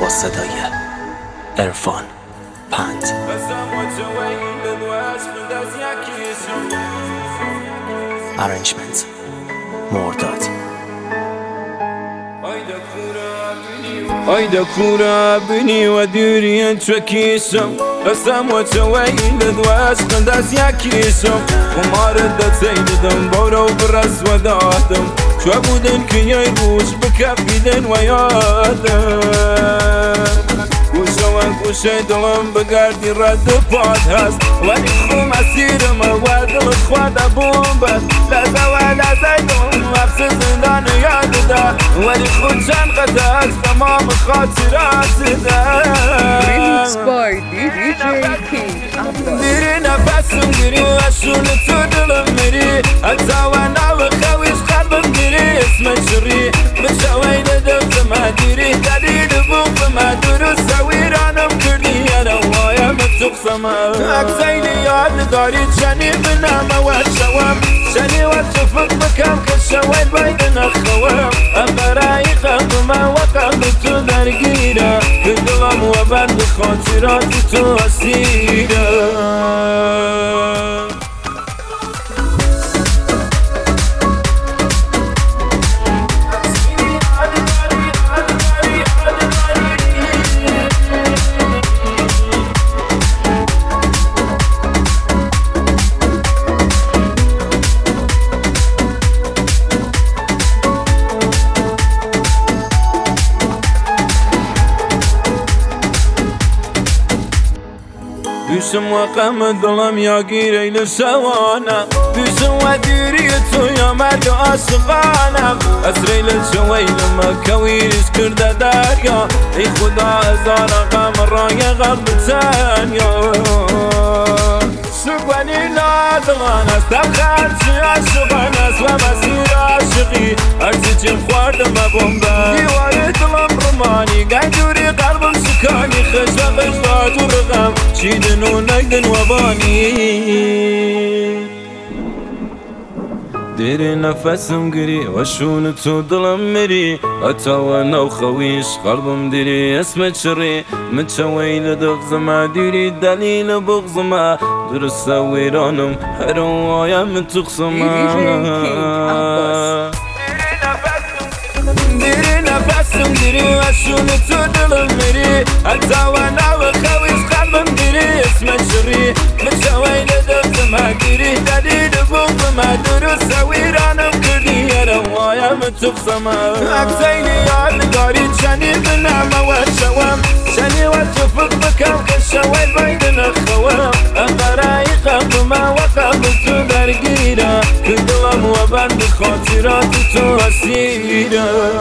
با صدای عرفان پند. ارنجمنت مرداد. Ayda kura bini ve dürüyen çökişim Esem ve çeveyil dwas qandas yakişim Umarda seyledim bora biraz vedadım Şabuden ki yayruş bekafiden ve yadım Kuşavan kuşay dalım begardi raddı padhas Vani khum asirim vadıl khwada bombas Laza ve lazaydım hapsi zindanı yadıda Vani khudcan qadas tamam خاطراتنا Remix by DJ King ديري نفسم ديري وشون تدلم مري أتوانا وخويش قلبم ديري اسم شري بشوي لدوت ما ديري دليل بوق ما دروس سويرانم كردي أنا ويا متقسمة أكزيني ياد داري جاني بنا موشوام شاني واتفق بكام كشوين بيدنا خوام أمراي قلبما وقلبت درگیره که دلم و بند خاطرات تو اسیره Düşüm ve qam dolam ya gireyle şavana Düşüm ve diri tu ya merdo aşıqana Esreyle şöyle makaviriş kırda derya Ey khuda azara qam raya qalbtan ya Şübani nadlan astaqar aşıqana Ve masir aşıqi Arziçim xwardım bomba Divarı dilam romani Gayduri qalbim şikani Xışla xışla durğam شيدن ونقدن وباني ديري نفسم قري وشون تودلم مري أتوانا وخويش قلبم ديري اسمه شري متشوي لدغز ما ديري دليل بغز ما درس ويرانم هروايا متقسما ديري نفسم قري وشون تودلم مري أتوانا وخويش قلبم ديري اسمه شري متشوي لدغز ما ديري دليل بغز ما درس ويرانم كردي هروايا متقسما أكزيني ياد داري جاني بنا موشوام شاني واتفق بكام كشوين بيدنا خوام أمراي قلبما وقلبت درگيره كدلم وبند خاطرات تو اسيره